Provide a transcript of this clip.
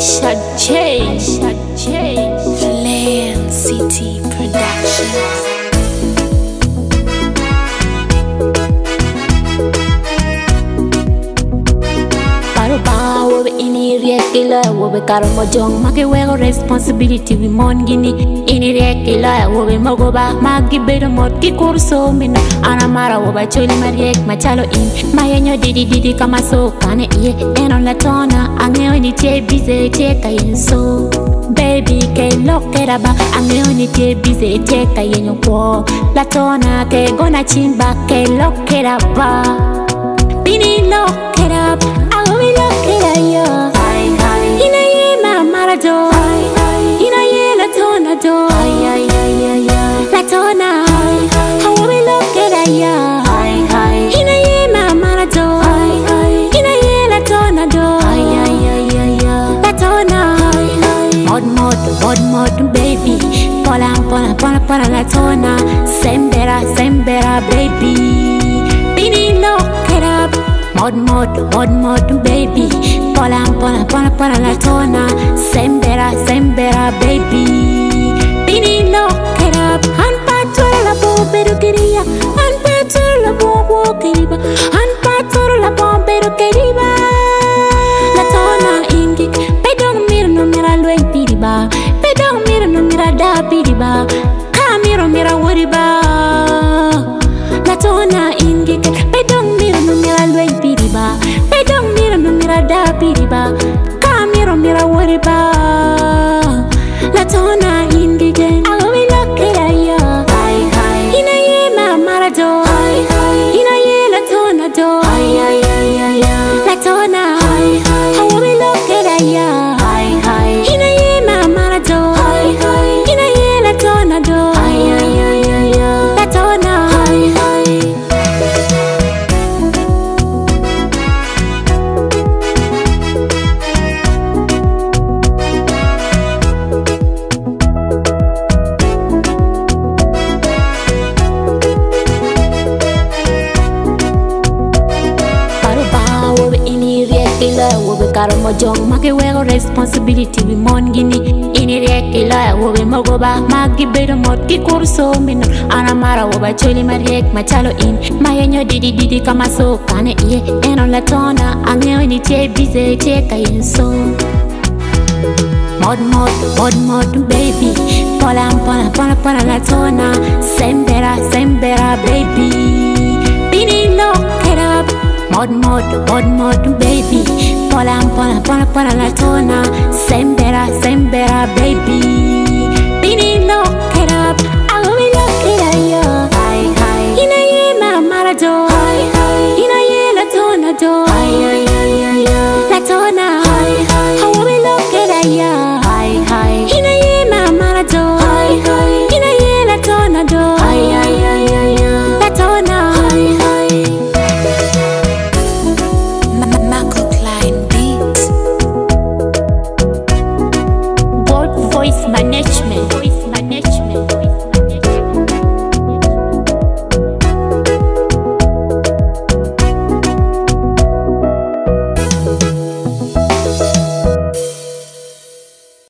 Aisha J, Land City Productions. Ini regular, we karo mojong magi wego responsibility we mon gini. Ini regular, we mogoba magi bedo mod ki kurso mina. Anamara woba choli mariek machalo in. Mayenyo didi kama so kane iye enon la tona angeo ni te bize te kayen so. Baby ke lokera ba angeo ni te bize te kayen po. La tona ke gona chimba ke lokera ba. Bini lokera ba. Mod baby, pola la tona. Sembera baby. Bini lock it up. Mod baby. Pola la tona. Sembera baby. Bini lock it up. Han patoro la bombero quería. Han patoro la bombo quería. Han patoro la bombero quería. La tona ingi. Pedong mir no mira lo impiriba. Pedong mir no mira da piriba. Kamiro mira woriba. La tona ingi. Pedong mir no mira lo impiriba. Pedong mir no mira da piriba. Kamiro mira woriba. La tona ingi. I will look at you. Ina ye ma marado. Ina ye la tona do. La tona. I will look at you. Ina ye ma marado. Ina ye la tona do. La tona. We karo mojong magi wego responsibility we mon gini. Ini regular we mogoba magi bedo mod ki kurso mina. Anamara woba choli mariek machalo in. Mayenyo didi kama so kane iye enon la tona angeo ni te bize te kayen so. Mod baby. Pola la tona. Sembera baby. Bini lock it up. Mod baby. Pola la tona. Sembera baby. Bini lock it up. I will lock it up. Ina ye ma marado.